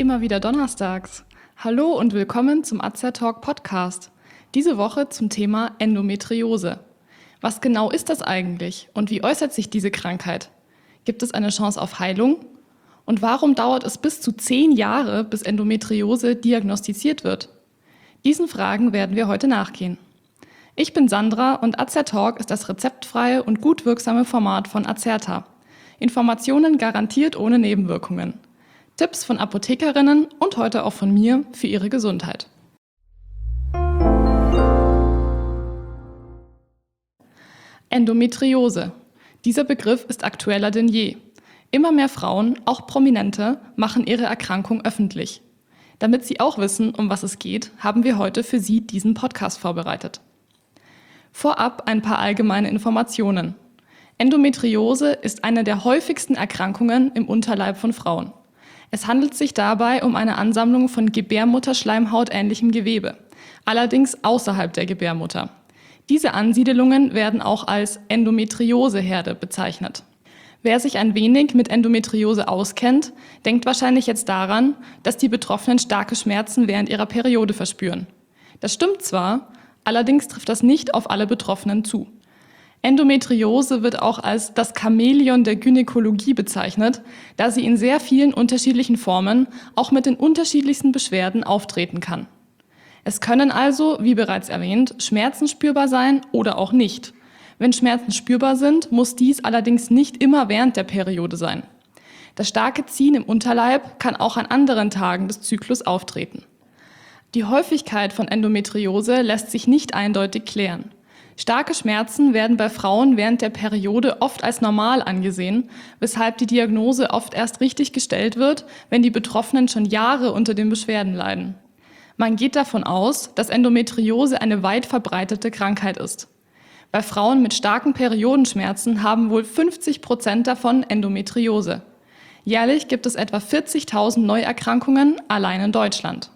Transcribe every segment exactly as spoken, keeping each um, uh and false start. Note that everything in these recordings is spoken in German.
immer wieder donnerstags. Hallo und willkommen zum Azertalk Podcast. Diese Woche zum Thema Endometriose. Was genau ist das eigentlich und wie äußert sich diese Krankheit? Gibt es eine Chance auf Heilung? Und warum dauert es bis zu zehn Jahre, bis Endometriose diagnostiziert wird? Diesen Fragen werden wir heute nachgehen. Ich bin Sandra und Azertalk ist das rezeptfreie und gut wirksame Format von Azerta. Informationen garantiert ohne Nebenwirkungen. Tipps von Apothekerinnen und heute auch von mir für Ihre Gesundheit. Endometriose. Dieser Begriff ist aktueller denn je. Immer mehr Frauen, auch Prominente, machen ihre Erkrankung öffentlich. Damit Sie auch wissen, um was es geht, haben wir heute für Sie diesen Podcast vorbereitet. Vorab ein paar allgemeine Informationen. Endometriose ist eine der häufigsten Erkrankungen im Unterleib von Frauen. Es handelt sich dabei um eine Ansammlung von Gebärmutterschleimhautähnlichem Gewebe, allerdings außerhalb der Gebärmutter. Diese Ansiedelungen werden auch als Endometrioseherde bezeichnet. Wer sich ein wenig mit Endometriose auskennt, denkt wahrscheinlich jetzt daran, dass die Betroffenen starke Schmerzen während ihrer Periode verspüren. Das stimmt zwar, allerdings trifft das nicht auf alle Betroffenen zu. Endometriose wird auch als das Chamäleon der Gynäkologie bezeichnet, da sie in sehr vielen unterschiedlichen Formen, auch mit den unterschiedlichsten Beschwerden auftreten kann. Es können also, wie bereits erwähnt, Schmerzen spürbar sein oder auch nicht. Wenn Schmerzen spürbar sind, muss dies allerdings nicht immer während der Periode sein. Das starke Ziehen im Unterleib kann auch an anderen Tagen des Zyklus auftreten. Die Häufigkeit von Endometriose lässt sich nicht eindeutig klären. Starke Schmerzen werden bei Frauen während der Periode oft als normal angesehen, weshalb die Diagnose oft erst richtig gestellt wird, wenn die Betroffenen schon Jahre unter den Beschwerden leiden. Man geht davon aus, dass Endometriose eine weit verbreitete Krankheit ist. Bei Frauen mit starken Periodenschmerzen haben wohl fünfzig Prozent davon Endometriose. Jährlich gibt es etwa vierzigtausend Neuerkrankungen allein in Deutschland.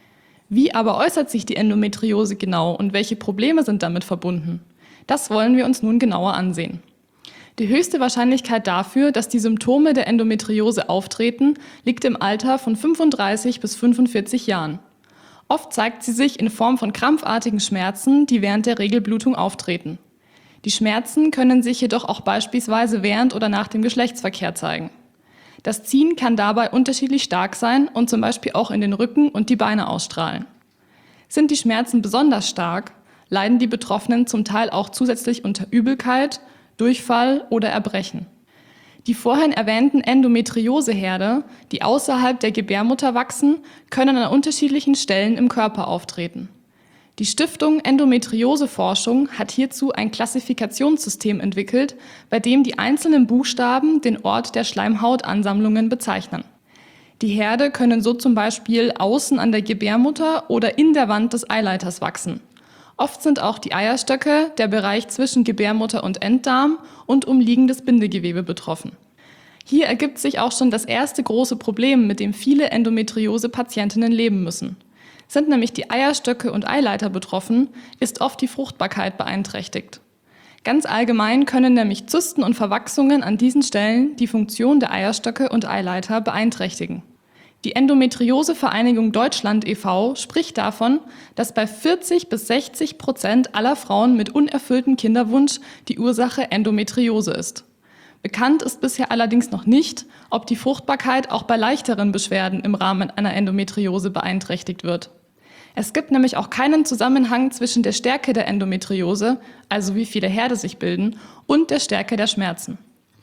Wie aber äußert sich die Endometriose genau und welche Probleme sind damit verbunden? Das wollen wir uns nun genauer ansehen. Die höchste Wahrscheinlichkeit dafür, dass die Symptome der Endometriose auftreten, liegt im Alter von fünfunddreißig bis fünfundvierzig Jahren. Oft zeigt sie sich in Form von krampfartigen Schmerzen, die während der Regelblutung auftreten. Die Schmerzen können sich jedoch auch beispielsweise während oder nach dem Geschlechtsverkehr zeigen. Das Ziehen kann dabei unterschiedlich stark sein und zum Beispiel auch in den Rücken und die Beine ausstrahlen. Sind die Schmerzen besonders stark, leiden die Betroffenen zum Teil auch zusätzlich unter Übelkeit, Durchfall oder Erbrechen. Die vorhin erwähnten Endometrioseherde, die außerhalb der Gebärmutter wachsen, können an unterschiedlichen Stellen im Körper auftreten. Die Stiftung Endometrioseforschung hat hierzu ein Klassifikationssystem entwickelt, bei dem die einzelnen Buchstaben den Ort der Schleimhautansammlungen bezeichnen. Die Herde können so zum Beispiel außen an der Gebärmutter oder in der Wand des Eileiters wachsen. Oft sind auch die Eierstöcke, der Bereich zwischen Gebärmutter und Enddarm und umliegendes Bindegewebe betroffen. Hier ergibt sich auch schon das erste große Problem, mit dem viele Endometriose-Patientinnen leben müssen. Sind nämlich die Eierstöcke und Eileiter betroffen, ist oft die Fruchtbarkeit beeinträchtigt. Ganz allgemein können nämlich Zysten und Verwachsungen an diesen Stellen die Funktion der Eierstöcke und Eileiter beeinträchtigen. Die Endometriose-Vereinigung Deutschland e V spricht davon, dass bei vierzig bis sechzig Prozent aller Frauen mit unerfülltem Kinderwunsch die Ursache Endometriose ist. Bekannt ist bisher allerdings noch nicht, ob die Fruchtbarkeit auch bei leichteren Beschwerden im Rahmen einer Endometriose beeinträchtigt wird. Es gibt nämlich auch keinen Zusammenhang zwischen der Stärke der Endometriose, also wie viele Herde sich bilden, und der Stärke der Schmerzen.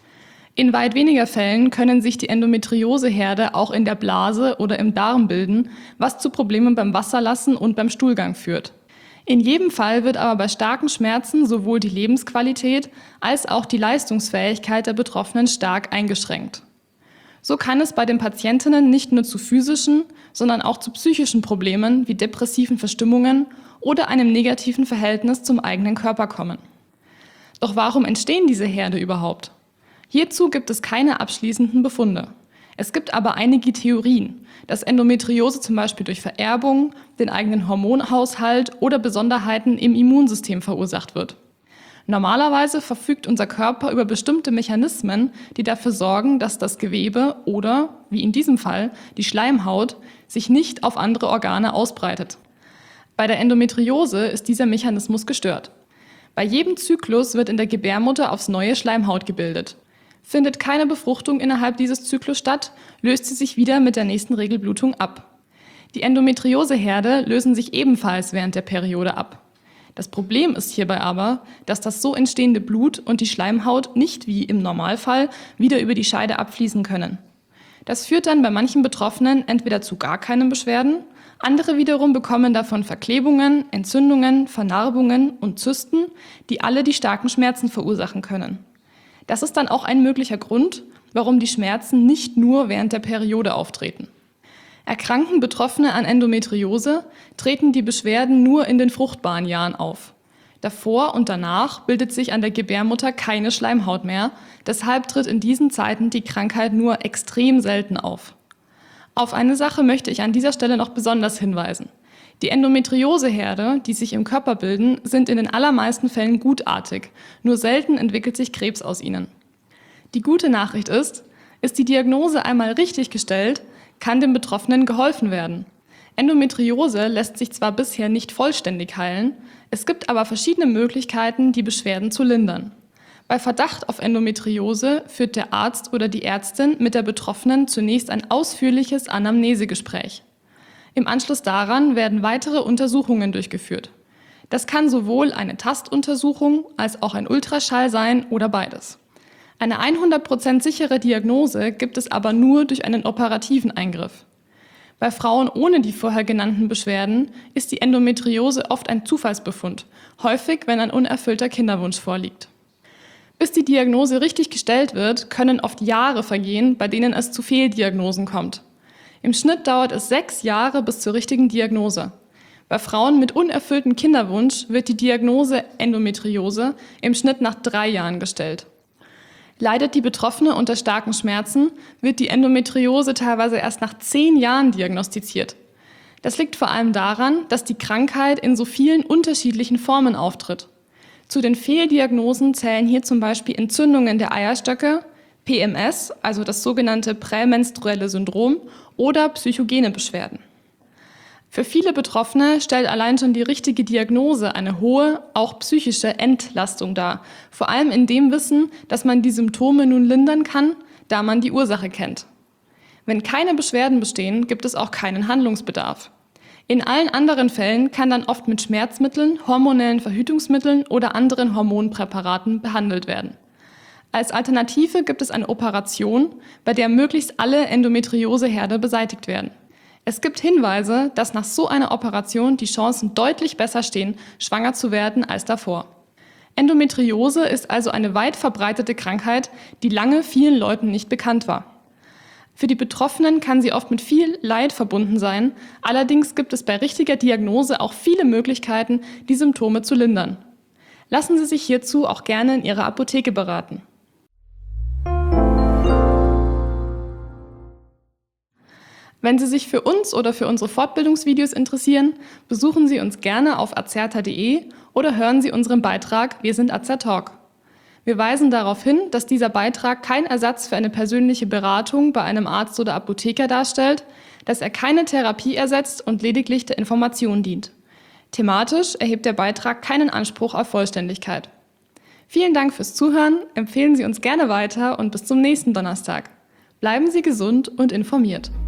In weit weniger Fällen können sich die Endometrioseherde auch in der Blase oder im Darm bilden, was zu Problemen beim Wasserlassen und beim Stuhlgang führt. In jedem Fall wird aber bei starken Schmerzen sowohl die Lebensqualität als auch die Leistungsfähigkeit der Betroffenen stark eingeschränkt. So kann es bei den Patientinnen nicht nur zu physischen, sondern auch zu psychischen Problemen wie depressiven Verstimmungen oder einem negativen Verhältnis zum eigenen Körper kommen. Doch warum entstehen diese Herde überhaupt? Hierzu gibt es keine abschließenden Befunde. Es gibt aber einige Theorien, dass Endometriose zum Beispiel durch Vererbung, den eigenen Hormonhaushalt oder Besonderheiten im Immunsystem verursacht wird. Normalerweise verfügt unser Körper über bestimmte Mechanismen, die dafür sorgen, dass das Gewebe oder, wie in diesem Fall, die Schleimhaut, sich nicht auf andere Organe ausbreitet. Bei der Endometriose ist dieser Mechanismus gestört. Bei jedem Zyklus wird in der Gebärmutter aufs neue Schleimhaut gebildet. Findet keine Befruchtung innerhalb dieses Zyklus statt, löst sie sich wieder mit der nächsten Regelblutung ab. Die Endometrioseherde lösen sich ebenfalls während der Periode ab. Das Problem ist hierbei aber, dass das so entstehende Blut und die Schleimhaut nicht wie im Normalfall wieder über die Scheide abfließen können. Das führt dann bei manchen Betroffenen entweder zu gar keinen Beschwerden, andere wiederum bekommen davon Verklebungen, Entzündungen, Vernarbungen und Zysten, die alle die starken Schmerzen verursachen können. Das ist dann auch ein möglicher Grund, warum die Schmerzen nicht nur während der Periode auftreten. Erkranken Betroffene an Endometriose, treten die Beschwerden nur in den fruchtbaren Jahren auf. Davor und danach bildet sich an der Gebärmutter keine Schleimhaut mehr, deshalb tritt in diesen Zeiten die Krankheit nur extrem selten auf. Auf eine Sache möchte ich an dieser Stelle noch besonders hinweisen. Die Endometrioseherde, die sich im Körper bilden, sind in den allermeisten Fällen gutartig, nur selten entwickelt sich Krebs aus ihnen. Die gute Nachricht ist, ist die Diagnose einmal richtig gestellt, kann dem Betroffenen geholfen werden. Endometriose lässt sich zwar bisher nicht vollständig heilen, es gibt aber verschiedene Möglichkeiten, die Beschwerden zu lindern. Bei Verdacht auf Endometriose führt der Arzt oder die Ärztin mit der Betroffenen zunächst ein ausführliches Anamnesegespräch. Im Anschluss daran werden weitere Untersuchungen durchgeführt. Das kann sowohl eine Tastuntersuchung als auch ein Ultraschall sein oder beides. Eine hundert Prozent sichere Diagnose gibt es aber nur durch einen operativen Eingriff. Bei Frauen ohne die vorher genannten Beschwerden ist die Endometriose oft ein Zufallsbefund, häufig wenn ein unerfüllter Kinderwunsch vorliegt. Bis die Diagnose richtig gestellt wird, können oft Jahre vergehen, bei denen es zu Fehldiagnosen kommt. Im Schnitt dauert es sechs Jahre bis zur richtigen Diagnose. Bei Frauen mit unerfülltem Kinderwunsch wird die Diagnose Endometriose im Schnitt nach drei Jahren gestellt. Leidet die Betroffene unter starken Schmerzen, wird die Endometriose teilweise erst nach zehn Jahren diagnostiziert. Das liegt vor allem daran, dass die Krankheit in so vielen unterschiedlichen Formen auftritt. Zu den Fehldiagnosen zählen hier zum Beispiel Entzündungen der Eierstöcke, P M S, also das sogenannte prämenstruelle Syndrom, oder psychogene Beschwerden. Für viele Betroffene stellt allein schon die richtige Diagnose eine hohe, auch psychische Entlastung dar, vor allem in dem Wissen, dass man die Symptome nun lindern kann, da man die Ursache kennt. Wenn keine Beschwerden bestehen, gibt es auch keinen Handlungsbedarf. In allen anderen Fällen kann dann oft mit Schmerzmitteln, hormonellen Verhütungsmitteln oder anderen Hormonpräparaten behandelt werden. Als Alternative gibt es eine Operation, bei der möglichst alle Endometrioseherde beseitigt werden. Es gibt Hinweise, dass nach so einer Operation die Chancen deutlich besser stehen, schwanger zu werden als davor. Endometriose ist also eine weit verbreitete Krankheit, die lange vielen Leuten nicht bekannt war. Für die Betroffenen kann sie oft mit viel Leid verbunden sein, allerdings gibt es bei richtiger Diagnose auch viele Möglichkeiten, die Symptome zu lindern. Lassen Sie sich hierzu auch gerne in Ihrer Apotheke beraten. Wenn Sie sich für uns oder für unsere Fortbildungsvideos interessieren, besuchen Sie uns gerne auf azerta punkt de oder hören Sie unseren Beitrag Wir sind Azertalk. Wir weisen darauf hin, dass dieser Beitrag kein Ersatz für eine persönliche Beratung bei einem Arzt oder Apotheker darstellt, dass er keine Therapie ersetzt und lediglich der Information dient. Thematisch erhebt der Beitrag keinen Anspruch auf Vollständigkeit. Vielen Dank fürs Zuhören, empfehlen Sie uns gerne weiter und bis zum nächsten Donnerstag. Bleiben Sie gesund und informiert.